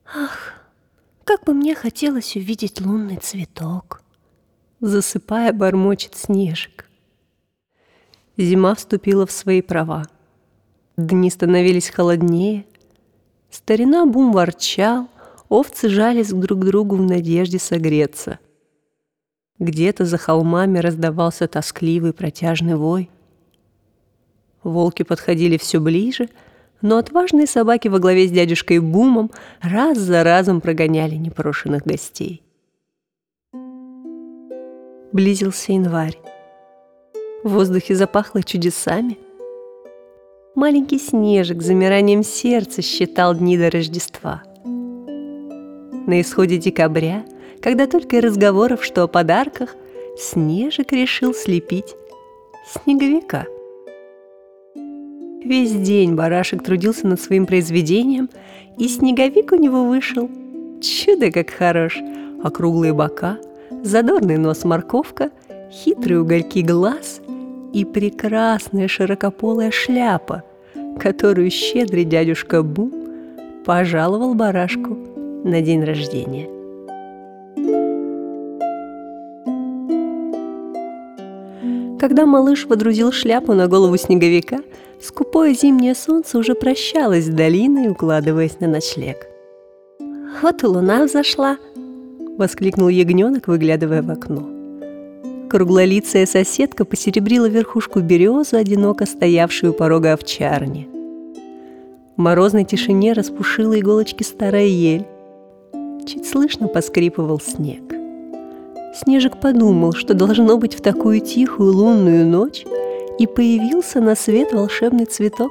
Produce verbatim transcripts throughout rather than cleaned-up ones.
Ах, как бы мне хотелось увидеть лунный цветок. Засыпая, бормочет Снежик. Зима вступила в свои права. Дни становились холоднее. Старина Бум ворчал, овцы жались друг к другу в надежде согреться. Где-то за холмами раздавался тоскливый протяжный вой. Волки подходили все ближе, но отважные собаки во главе с дядюшкой Бумом раз за разом прогоняли непрошенных гостей. Близился январь. В воздухе запахло чудесами. Маленький Снежик с замиранием сердца считал дни до Рождества. На исходе декабря, когда только и разговоров, что о подарках, Снежик решил слепить снеговика. Весь день барашек трудился над своим произведением, и снеговик у него вышел. Чудо как хорош! Округлые бока, задорный нос-морковка, хитрые угольки глаз и прекрасная широкополая шляпа, которую щедрый дядюшка Бум пожаловал барашку на день рождения. Когда малыш водрузил шляпу на голову снеговика, скупое зимнее солнце уже прощалось с долиной, укладываясь на ночлег. «Вот и луна взошла!» — воскликнул ягненок, выглядывая в окно. Круглолицая соседка посеребрила верхушку березы, одиноко стоявшую у порога овчарни. В морозной тишине распушила иголочки старая ель. Чуть слышно поскрипывал снег. Снежик подумал, что должно быть в такую тихую лунную ночь, и появился на свет волшебный цветок.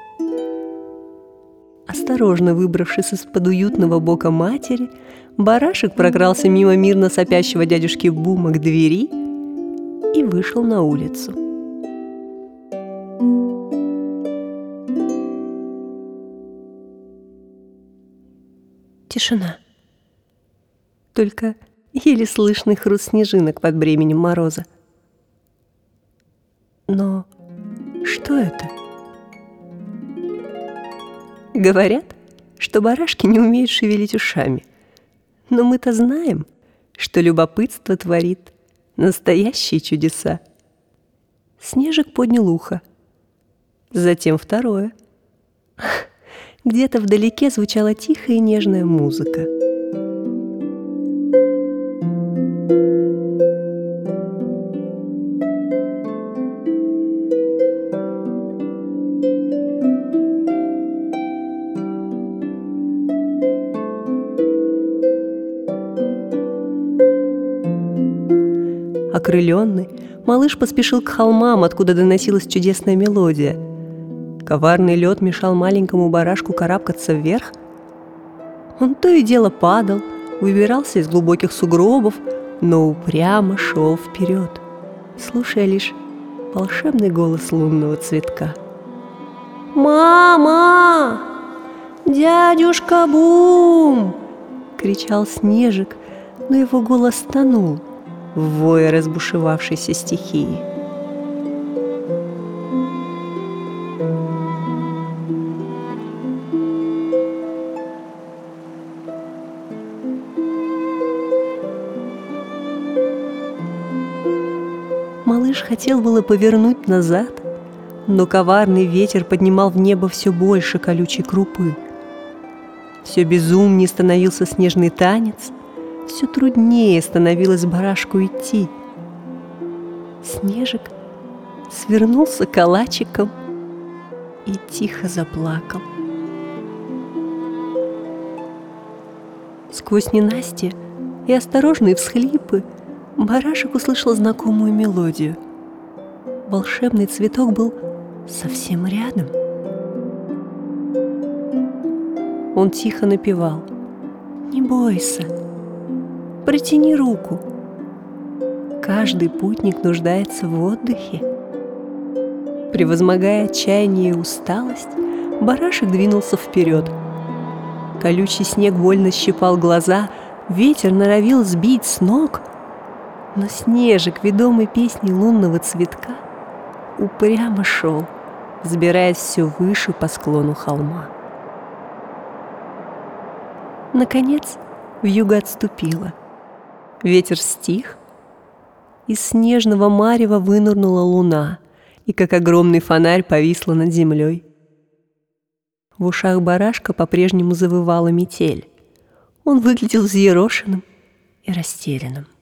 Осторожно выбравшись из-под уютного бока матери, барашек прокрался мимо мирно сопящего дядюшки Бума к двери и вышел на улицу. Тишина. Только еле слышный хруст снежинок под бременем мороза. Но что это? Говорят, что барашки не умеют шевелить ушами. Но мы-то знаем, что любопытство творит настоящие чудеса. Снежик поднял ухо. Затем второе. Где-то вдалеке звучала тихая и нежная музыка. Окрыленный, малыш поспешил к холмам, откуда доносилась чудесная мелодия. Коварный лед мешал маленькому барашку карабкаться вверх. Он то и дело падал, выбирался из глубоких сугробов, но упрямо шел вперед, слушая лишь волшебный голос лунного цветка. «Мама! Дядюшка Бум!» — кричал Снежик, но его голос тонул в вое разбушевавшейся стихии. Малыш хотел было повернуть назад, но коварный ветер поднимал в небо все больше колючей крупы. Все безумнее становился снежный танец, все труднее становилось барашку идти. Снежик свернулся калачиком и тихо заплакал. Сквозь ненастье и осторожные всхлипы барашек услышал знакомую мелодию. Волшебный цветок был совсем рядом. Он тихо напевал: «Не бойся, протяни руку. Каждый путник нуждается в отдыхе». Превозмогая отчаяние и усталость, барашек двинулся вперед. Колючий снег больно щипал глаза, ветер норовил сбить с ног, но Снежик, ведомый песней лунного цветка, упрямо шел, взбираясь все выше по склону холма. Наконец, вьюга отступила. Ветер стих, из снежного марева вынырнула луна и, как огромный фонарь, повисла над землей. В ушах барашка по-прежнему завывала метель. Он выглядел взъерошенным и растерянным.